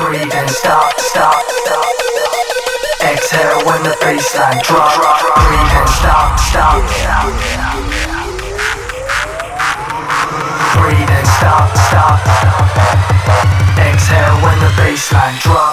Breathe in, stop, stop, stop. Exhale when the bassline drop. Breathe in, stop, stop, stop. Breathe in, stop, stop. Exhale when the bassline drop.